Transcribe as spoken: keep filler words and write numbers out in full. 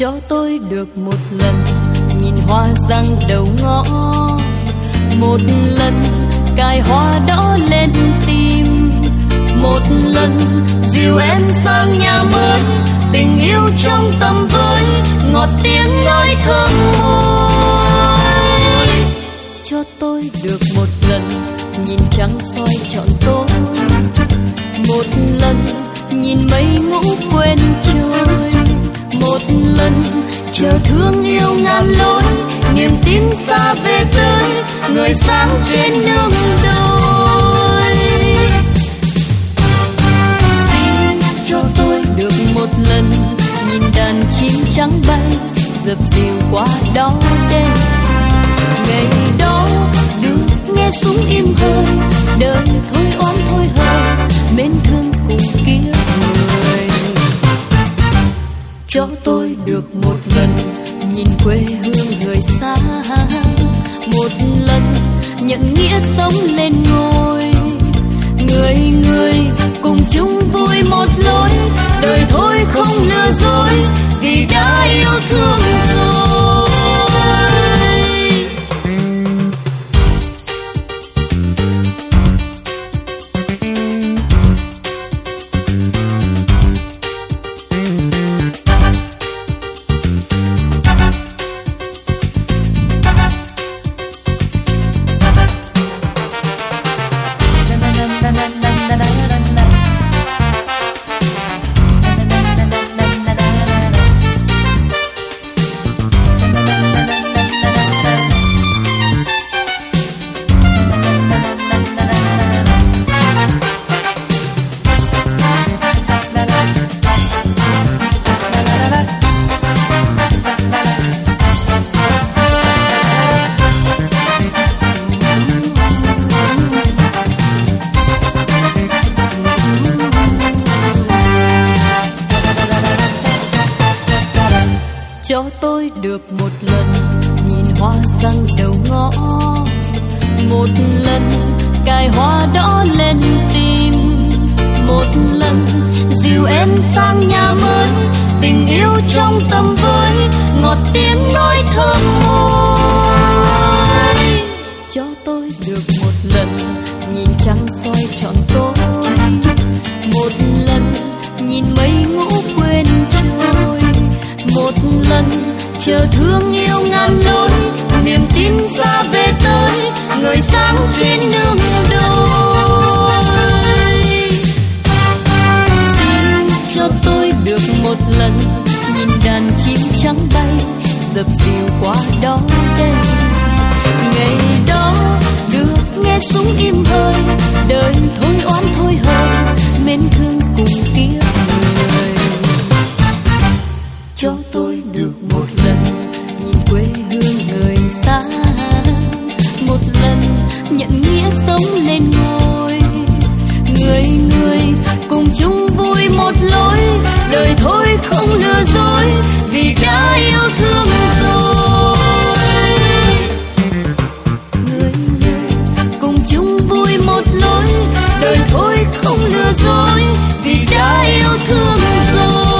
cho tôi được một lần nhìn hoa răng đầu ngõ, một lần cài hoa đỏ lên tim, một lần dìu em sang nhà mới, tình yêu trong tâm với ngọt tiếng nói thơm môi. Cho tôi được một lần nhìn trăng soi trọn tối, một lần nhìn mây ngủ quên trôi, một lần chờ thương yêu ngàn lối, niềm tin xa về tới người sáng trên nương đôi. Xin cho tôi được một lần nhìn đàn chim trắng bay dập dìu qua đó đêm, ngày đó được nghe súng im hơi, đời thôi oán thôi hơi, mến thương cùng kiếp người. Cho tôi được một lần nhìn quê hương người xa, một lần nhận nghĩa sống lên ngôi, người người cùng chung vui một lối, đời thôi không lừa dối vì đã yêu thương rồi. Cho tôi được một lần nhìn hoa răng đầu ngõ, một lần cài hoa đỏ lên tim, một lần dìu em sang nhà mới, tình yêu trong tâm với ngọt tiếng nói thơm môi. Cho tôi được một lần nhìn trăng soi trọn tối, một lần nhìn mây ngủ quên trôi, một lần chờ thương yêu ngàn lối, niềm tin xa về tới người sáng trên nương đôi. Xin cho tôi được một lần nhìn đàn chim trắng bay dập dìu qua đó đêm, ngày đó được nghe súng im hơi, đời thôi oán thôi hơi, mến thương cùng kiếp người. Cho tôi được một lần nhìn quê hương người xa, một lần nhận nghĩa sống lên ngôi, người người cùng chung vui một lối, đời thôi không lừa dối vì đã yêu thương rồi. Người người cùng chung vui một lối, đời thôi không lừa dối vì đã yêu thương rồi.